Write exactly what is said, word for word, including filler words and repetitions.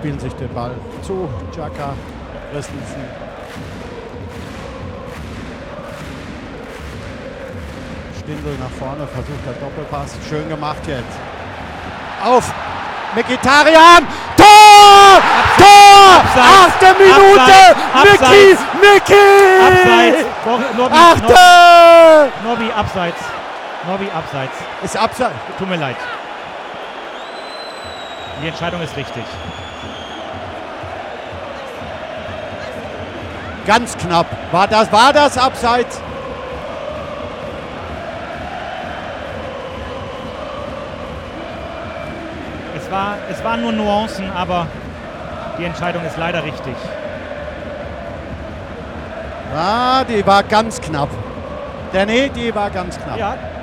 spielen sich den Ball zu. Xhaka, Christensen. Stindl nach vorne, versucht der Doppelpass. Schön gemacht jetzt. Auf Mkhitaryan! Tor! Abseits. Tor! Abseits. Achte Minute! Abseits. Niki! Niki! Abseits. Norbi, Achte! Norbi, abseits. Norbi, abseits. Ist abseits. Tut mir leid. Die Entscheidung ist richtig. Ganz knapp. War das, war das abseits? Es, war, es waren nur Nuancen, aber die Entscheidung ist leider richtig. Ah, die war ganz knapp. Der nee, die war ganz knapp. Ja,